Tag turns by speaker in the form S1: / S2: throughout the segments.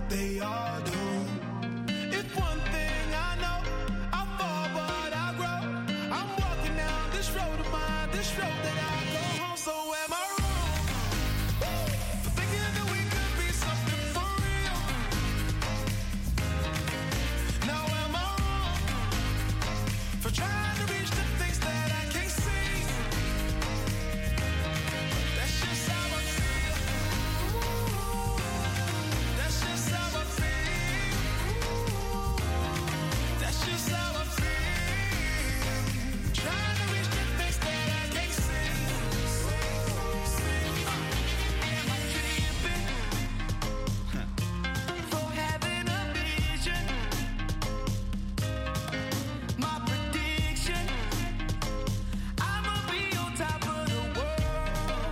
S1: they all do. If one thing I know, I fall but I grow. I'm walking down this road of mine, this road that I go home. So am I wrong for thinking that we could be something for real? Now am I wrong for trying to reach the things that I can't see? That's just how I feel. That's just how I feel. That's just how I feel. Trying to reach the things that I can't see. Am I tripping for having a vision? My prediction, I'ma be on top of the world.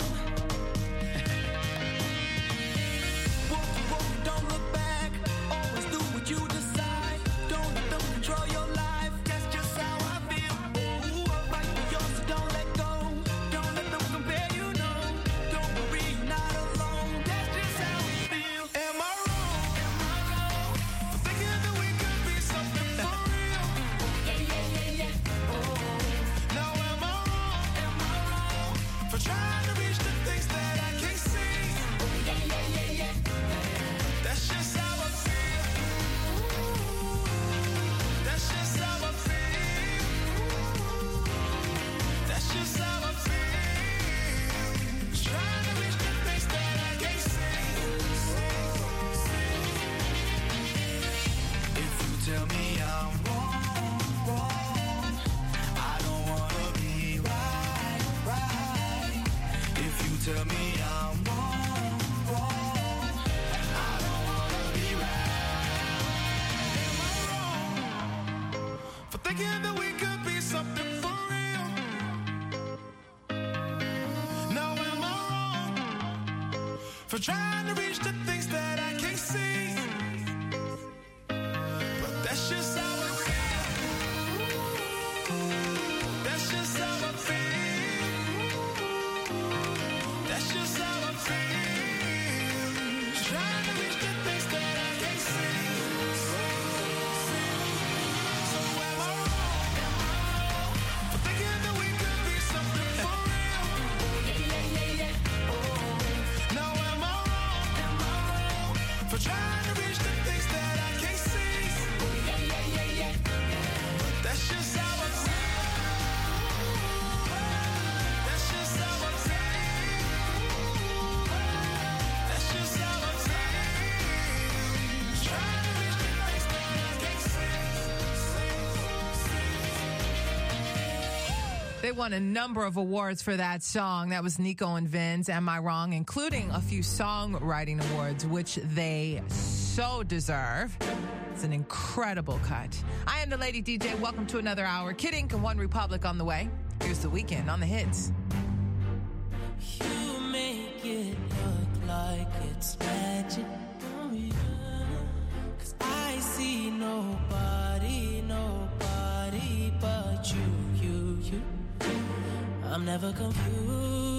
S1: Whoa, don't look back. Always do what you decide. Don't let them control your life. That's just how I feel. Ooh, fight for yours, so don't let go. Don't let them compare you, no. Don't worry, you're not alone. That's just how we feel. Am I wrong for thinking that we could be something for real? Yeah. Now am I wrong for trying to reach the things that I can't see? Yeah. That's just how I feel. That's just how I feel. That's just how I feel. Trying to reach the things that I can't see. If you tell me I'm wrong, I don't wanna be right. If you tell me I'm wrong, I don't wanna be right. Am I wrong for thinking that we could be something for real? Now am I wrong for trying to reach the things that I can't see? But that's just how I feel. That's just how I feel. That's just how I feel. Trying to reach the things that I can't see. So am I wrong for thinking that we could be something for real? Now am I wrong for trying to reach the things that I can't see? But that's just how I feel. That's just how I feel. That's just how I feel. Trying to reach the things that I can't see.
S2: They won a number of awards for that song. That was Nico and Vinz, Am I Wrong, including a few songwriting awards, which they so deserve. It's an incredible cut. I am the Lady DJ. Welcome to another hour. Kid Ink and One Republic on the way. Here's The Weeknd on the hits.
S3: You make it look like it's magic. Oh, yeah. 'Cause I see nobody but you. I'm never confused.